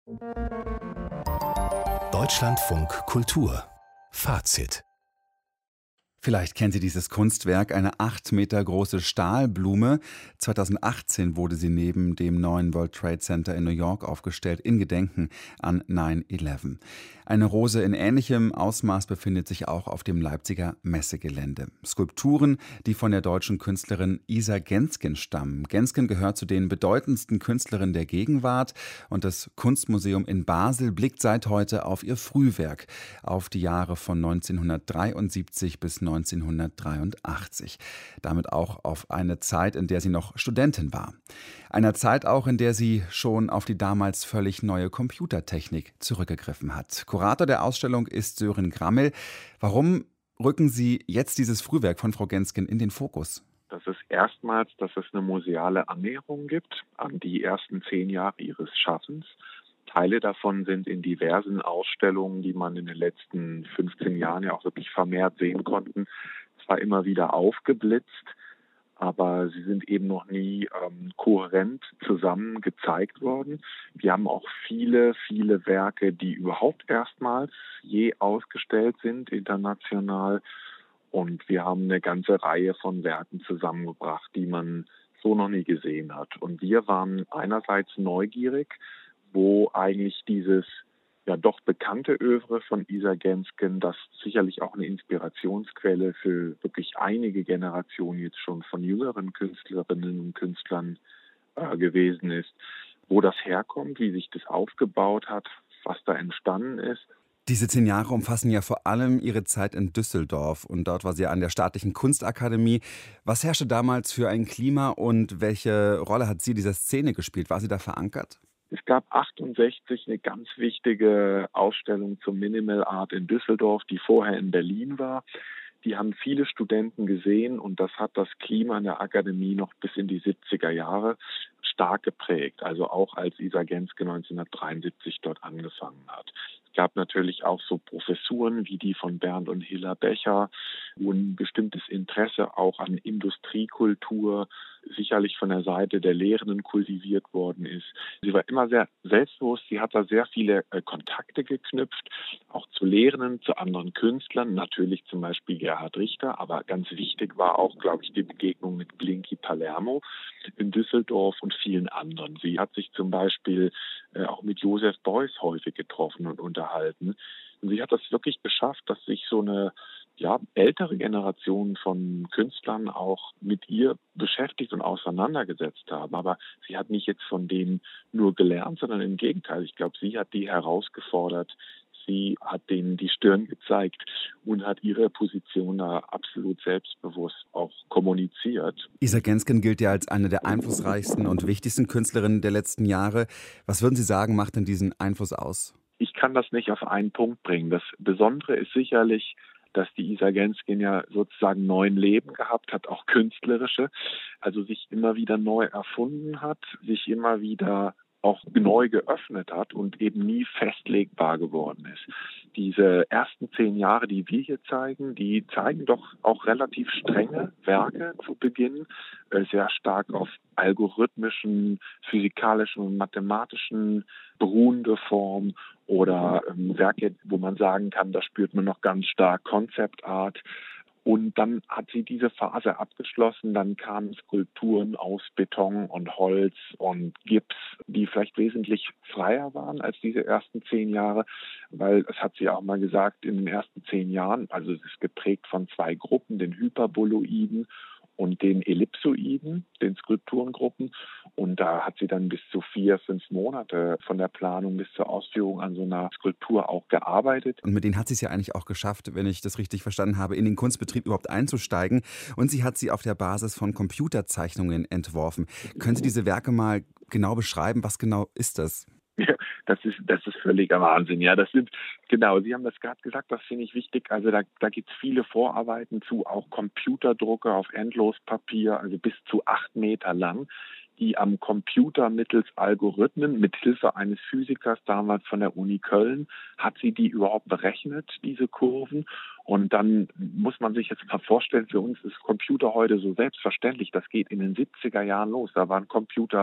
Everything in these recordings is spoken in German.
Deutschlandfunk Kultur Fazit. Vielleicht kennen Sie dieses Kunstwerk, eine 8 Meter große Stahlblume. 2018 wurde sie neben dem neuen World Trade Center in New York aufgestellt, in Gedenken an 9/11. Eine Rose in ähnlichem Ausmaß befindet sich auch auf dem Leipziger Messegelände. Skulpturen, die von der deutschen Künstlerin Isa Gensken stammen. Gensken gehört zu den bedeutendsten Künstlerinnen der Gegenwart und das Kunstmuseum in Basel blickt seit heute auf ihr Frühwerk, auf die Jahre von 1973 bis 1983. Damit auch auf eine Zeit, in der sie noch Studentin war. Einer Zeit auch, in der sie schon auf die damals völlig neue Computertechnik zurückgegriffen hat. Kurator der Ausstellung ist Sören Grammel. Warum rücken Sie jetzt dieses Frühwerk von Frau Gensken in den Fokus? Das ist erstmals, dass es eine museale Annäherung gibt an die ersten 10 Jahre ihres Schaffens. Teile davon sind in diversen Ausstellungen, die man in den letzten 15 Jahren ja auch wirklich vermehrt sehen konnten, zwar immer wieder aufgeblitzt, aber sie sind eben noch nie kohärent zusammen gezeigt worden. Wir haben auch viele Werke, die überhaupt erstmals je ausgestellt sind, international. Und wir haben eine ganze Reihe von Werken zusammengebracht, die man so noch nie gesehen hat. Und wir waren einerseits neugierig, wo eigentlich dieses ja doch bekannte Övre von Isa Gensken, das sicherlich auch eine Inspirationsquelle für wirklich einige Generationen jetzt schon von jüngeren Künstlerinnen und Künstlern gewesen ist, wo das herkommt, wie sich das aufgebaut hat, was da entstanden ist. Diese 10 Jahre umfassen ja vor allem Ihre Zeit in Düsseldorf und dort war sie ja an der Staatlichen Kunstakademie. Was herrschte damals für ein Klima und welche Rolle hat sie dieser Szene gespielt? War sie da verankert? Es gab 68 eine ganz wichtige Ausstellung zum Minimal Art in Düsseldorf, die vorher in Berlin war. Die haben viele Studenten gesehen und das hat das Klima in der Akademie noch bis in die 70er Jahre stark geprägt. Also auch als Isa Gensken 1973 dort angefangen hat. Es gab natürlich auch so Professuren wie die von Bernd und Hilla Becher, wo ein bestimmtes Interesse auch an Industriekultur sicherlich von der Seite der Lehrenden kultiviert worden ist. Sie war immer sehr selbstbewusst, sie hat da sehr viele Kontakte geknüpft, auch zu Lehrenden, zu anderen Künstlern, natürlich zum Beispiel Gerhard Richter, aber ganz wichtig war auch, glaube ich, die Begegnung mit Blinky Palermo in Düsseldorf und vielen anderen. Sie hat sich zum Beispiel auch mit Joseph Beuys häufig getroffen und unterhalten. Und sie hat das wirklich geschafft, dass sich so eine ältere Generation von Künstlern auch mit ihr beschäftigt und auseinandergesetzt haben. Aber sie hat nicht jetzt von denen nur gelernt, sondern im Gegenteil. Ich glaube, sie hat die herausgefordert. Sie hat denen die Stirn gezeigt und hat ihre Position da absolut selbstbewusst auch kommuniziert. Isa Gensken gilt ja als eine der einflussreichsten und wichtigsten Künstlerinnen der letzten Jahre. Was würden Sie sagen, macht denn diesen Einfluss aus? Ich kann das nicht auf einen Punkt bringen. Das Besondere ist sicherlich, dass die Isa Gensken ja sozusagen neuen Leben gehabt hat, auch künstlerische, also sich immer wieder neu erfunden hat, sich immer wieder auch neu geöffnet hat und eben nie festlegbar geworden ist. Diese ersten 10 Jahre, die wir hier zeigen, die zeigen doch auch relativ strenge Werke zu Beginn, sehr stark auf algorithmischen, physikalischen und mathematischen beruhende Form oder Werke, wo man sagen kann, da spürt man noch ganz stark Concept Art. Und dann hat sie diese Phase abgeschlossen, dann kamen Skulpturen aus Beton und Holz und Gips, die vielleicht wesentlich freier waren als diese ersten 10 Jahre, weil, das hat sie auch mal gesagt, in den ersten 10 Jahren, also es ist geprägt von 2 Gruppen, den Hyperboloiden und den Ellipsoiden, den Skulpturengruppen. Und da hat sie dann bis zu 4-5 Monate von der Planung bis zur Ausführung an so einer Skulptur auch gearbeitet. Und mit denen hat sie es ja eigentlich auch geschafft, wenn ich das richtig verstanden habe, in den Kunstbetrieb überhaupt einzusteigen. Und sie hat sie auf der Basis von Computerzeichnungen entworfen. Können Sie diese Werke mal genau beschreiben? Was genau ist das? Ja, das ist völliger Wahnsinn. Ja, genau, Sie haben das gerade gesagt, das finde ich wichtig. Also da gibt es viele Vorarbeiten zu, auch Computerdrucke auf Endlospapier, also bis zu 8 Meter lang, die am Computer mittels Algorithmen, mit Hilfe eines Physikers damals von der Uni Köln, hat sie die überhaupt berechnet, diese Kurven. Und dann muss man sich jetzt mal vorstellen, für uns ist Computer heute so selbstverständlich. Das geht in den 70er Jahren los. Da waren Computer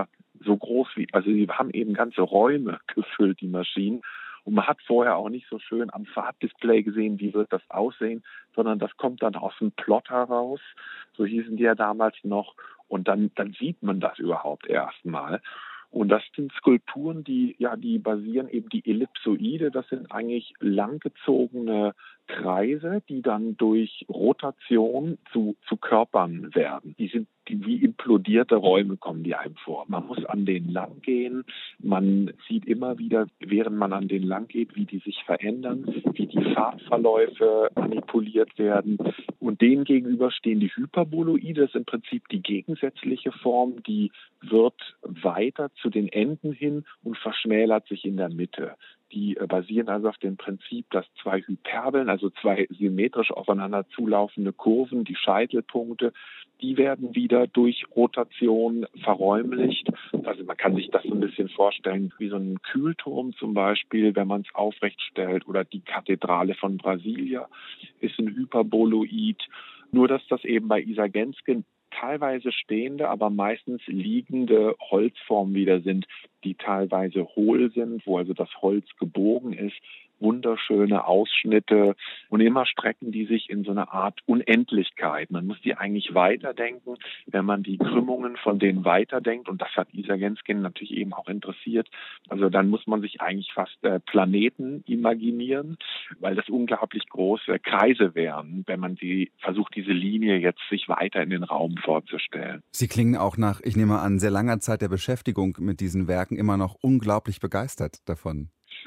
so groß also sie haben eben ganze Räume gefüllt, die Maschinen. Und man hat vorher auch nicht so schön am Farbdisplay gesehen, wie wird das aussehen, sondern das kommt dann aus dem Plotter raus, so hießen die ja damals noch. Und dann sieht man das überhaupt erstmal. Und das sind Skulpturen, die basieren eben die Ellipsoide. Das sind eigentlich langgezogene Kreise, die dann durch Rotation zu Körpern werden. Die sind wie implodierte Räume, kommen die einem vor. Man muss an denen lang gehen. Man sieht immer wieder, während man an denen lang geht, wie die sich verändern, wie die Farbverläufe manipuliert werden. Und denen gegenüber stehen die Hyperboloide. Das ist im Prinzip die gegensätzliche Form. Die wird weiter zu den Enden hin und verschmälert sich in der Mitte. Die basieren also auf dem Prinzip, dass zwei Hyperbeln, also zwei symmetrisch aufeinander zulaufende Kurven, die Scheitelpunkte, die werden wieder durch Rotation verräumlicht. Also man kann sich das so ein bisschen vorstellen wie so ein Kühlturm zum Beispiel, wenn man es aufrecht stellt, oder die Kathedrale von Brasilia ist ein Hyperboloid. Nur dass das eben bei Isa Genskin teilweise stehende, aber meistens liegende Holzformen wieder sind, die teilweise hohl sind, wo also das Holz gebogen ist. Wunderschöne Ausschnitte und immer strecken die sich in so eine Art Unendlichkeit. Man muss die eigentlich weiterdenken, wenn man die Krümmungen von denen weiterdenkt, und das hat Isa Genskin natürlich eben auch interessiert. Also dann muss man sich eigentlich fast Planeten imaginieren, weil das unglaublich große Kreise wären, wenn man versucht, diese Linie jetzt sich weiter in den Raum vorzustellen. Sie klingen auch nach, ich nehme an, sehr langer Zeit der Beschäftigung mit diesen Werken immer noch unglaublich begeistert davon.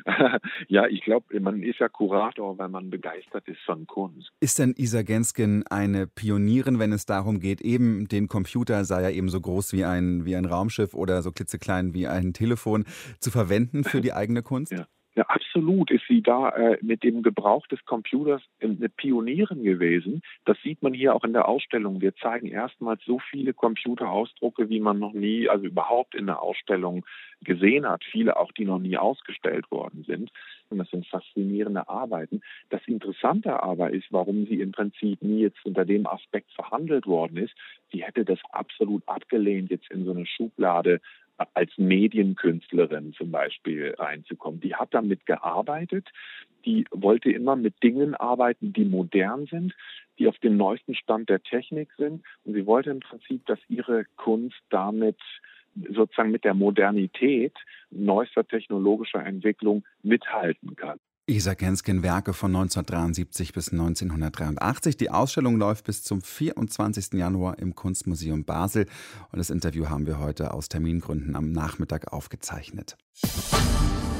Ja, ich glaube, man ist ja Kurator, weil man begeistert ist von Kunst. Ist denn Isa Genskin eine Pionierin, wenn es darum geht, eben den Computer, sei er eben so groß wie ein Raumschiff oder so klitzeklein wie ein Telefon, zu verwenden für die eigene Kunst? Ja. Ja, absolut ist sie da mit dem Gebrauch des Computers eine Pionierin gewesen. Das sieht man hier auch in der Ausstellung. Wir zeigen erstmals so viele Computerausdrucke, wie man noch nie, also überhaupt in der Ausstellung gesehen hat. Viele auch, die noch nie ausgestellt worden sind. Und das sind faszinierende Arbeiten. Das Interessante aber ist, warum sie im Prinzip nie jetzt unter dem Aspekt verhandelt worden ist. Sie hätte das absolut abgelehnt, jetzt in so eine Schublade als Medienkünstlerin zum Beispiel reinzukommen. Die hat damit gearbeitet, die wollte immer mit Dingen arbeiten, die modern sind, die auf dem neuesten Stand der Technik sind. Und sie wollte im Prinzip, dass ihre Kunst damit sozusagen mit der Modernität neuester technologischer Entwicklung mithalten kann. Isa Genskin, Werke von 1973 bis 1983. Die Ausstellung läuft bis zum 24. Januar im Kunstmuseum Basel. Und das Interview haben wir heute aus Termingründen am Nachmittag aufgezeichnet.